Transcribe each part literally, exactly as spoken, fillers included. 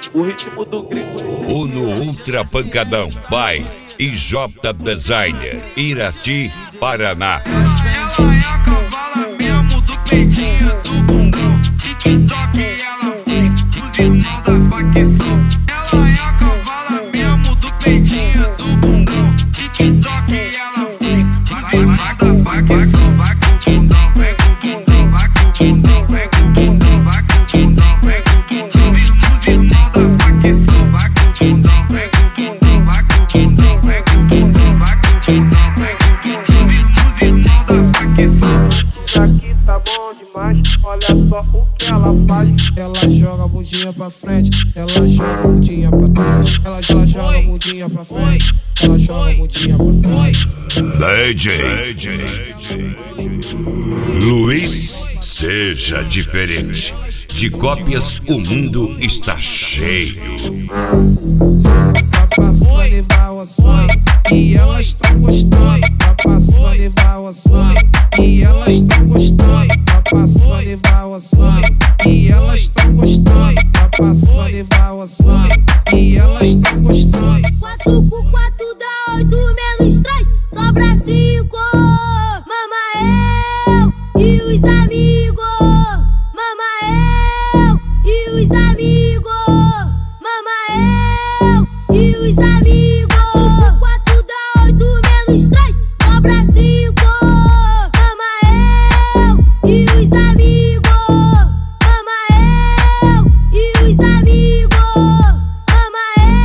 O ritmo do gringo. Uno Ultra Pancadão by I J Designer, Irati, Paraná. Ela é a cavala mesmo do peitinho do bundão. TikTok ela fez, os irmãos da facção. Ela é a cavala mesmo do peitinho do bundão. TikTok ela fez, os irmãos da facção. Vai com o bundão, vai com o bundão, vai com o bundão, vai com o bundão, vai com o bundão, vai com o bundão. Os irmãos da facção. Vai com o bundão, vai com o bundão, vai com o bundão, vai com o bundão, vai com o bundão, vai com o bundão. Os irmãos da facção. Isso aqui tá bom demais, olha só o que ela faz. Ela joga a bundinha pra frente, ela joga a bundinha pra trás. Ela, ela joga a bundinha pra frente, ela joga a bundinha pra trás. D J Luiz, seja diferente. De cópias o mundo está cheio. Tá passando e vai ossando, e elas estão gostando. Tá passando e vai ossando, e elas estão gostando. Tá passando e vai ossando, e elas estão gostando. Tá passando e vai ossando, e elas estão gostando. Quatro por quatro dá oito menos três, sobra cinco. Mama eu e os amigos. Mama eu e os amigos. Mama eu e os amigos. Quatro dá oito menos três, sobra cinco. Mama eu e os amigos. Mama eu e os amigos. Mama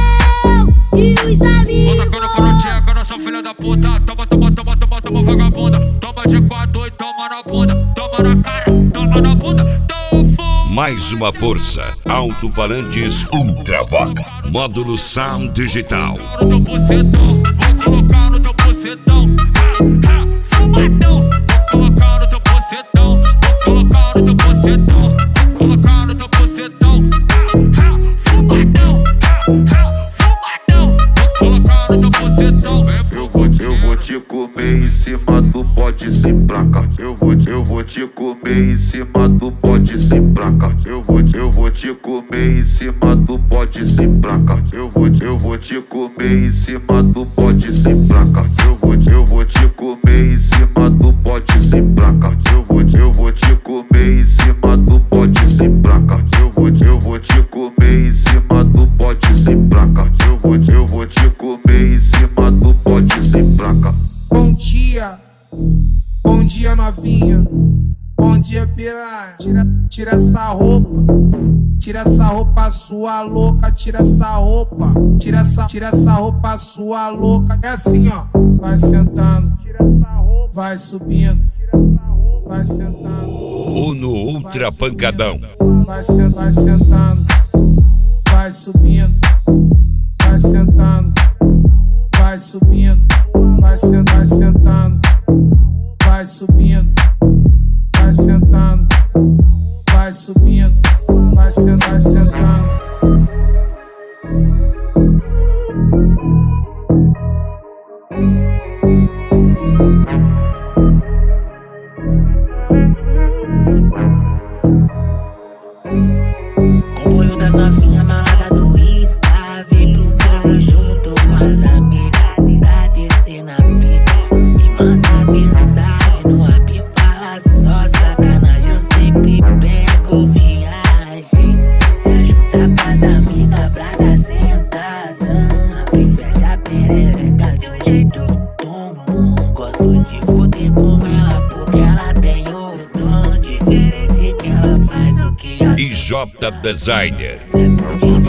eu e os amigos. Bota quando fronteira, que eu não sou filha da puta. Toma, toma, toma, toma, toma, vagabunda. Toma de quatro e toma na bunda. Toma na cara, toma na bunda. Mais uma força, alto-falantes Ultravox, módulo Sound Digital. No teu bucetão, vou colocar no teu bucetão. Ha, ha, fumadão. Vou colocar no teu bucetão. Vou colocar no teu bucetão. Vou colocar no teu bucetão. Ha, ha, fumadão. Ha, ha, fumadão. Vou colocar no teu bucetão. Eu vou, eu vou te comer em cima do bode sem placa. Eu vou, eu vou te comer em cima do bode sem placa. Eu vou, eu vou te comer em cima do bode sem placa. Eu vou, eu vou te comer em cima do bode sem placa. Eu vou, eu vou te comer em cima do bode sem placa. Eu vou, eu vou te comer em cima do bode sem placa. Eu vou, eu vou te comer em cima do bode sem placa. Eu vou, eu vou te comer em cima do bode sem placa. Bom dia, bom dia novinha. Bom dia piranha. Tira, tira essa roupa, tira essa roupa sua louca. Tira essa roupa, tira essa, tira essa roupa sua louca. É assim ó, vai sentando, vai subindo, vai sentando. Uno Ultra Pancadão. Vai, vai sentando, vai subindo, vai sentando, vai subindo, vai sentando, vai sentando, vai subindo, vai sentando, vai subindo, vai sentando, vai sentando. Comboio das novinhas malada do Insta, vem pro morro junto com as amigas pra descer na pica. Me manda mensagem no app, fala só sacanagem. Eu sempre pego viagem, se junta com as amigas pra dar sentadão. Abre e fecha a perereca de um jeito bom. Gosto de foder com ela porque ela tem o dom diferente que ela faz o que a I J Designer. Zé